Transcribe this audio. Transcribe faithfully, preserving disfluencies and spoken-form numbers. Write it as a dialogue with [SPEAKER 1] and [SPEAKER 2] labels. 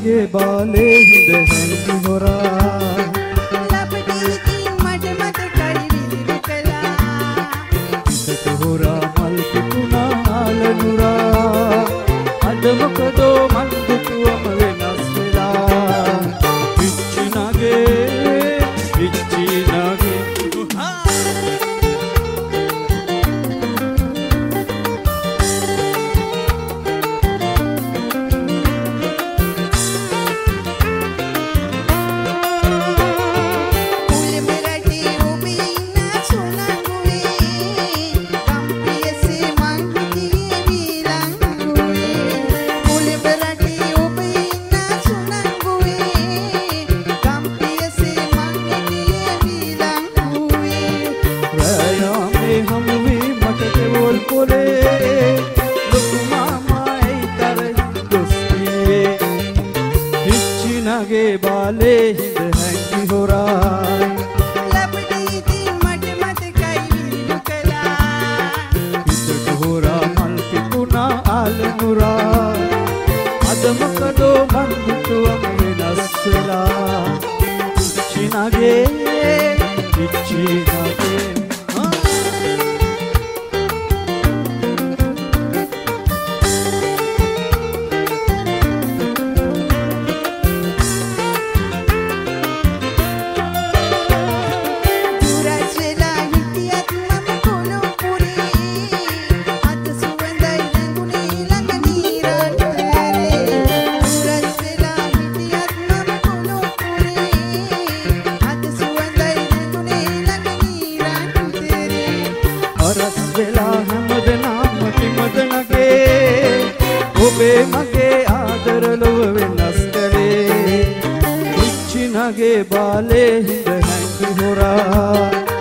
[SPEAKER 1] නගේ බාලේ හිඳ හැංගි හොරා
[SPEAKER 2] ලපටීකින් මට මතකයි විහිළු කළා
[SPEAKER 1] හිතට හොරා මල් පිපුණා ආලනුරා අද මොකදෝ මන් දුටුවම වෙනස් වෙලා පිච්චි නගේ පිච්චි නගේ නගේ බාලේ හිඳ හැංගි හොරා
[SPEAKER 2] ලපටීකින් මට මතකයි විහිළු කළා
[SPEAKER 1] හිතට හොරා මල් පිපුණා ආලනුරා අද මොකදෝ මන් දුටුවම වෙනස් වෙලා පිච්චි නගේ පිච්චි නගේ ඔබේ මගේ ආදර ලොව වෙනස් කළේ පිච්චි නගේ බාලේ හිඳ හැංගි හොරා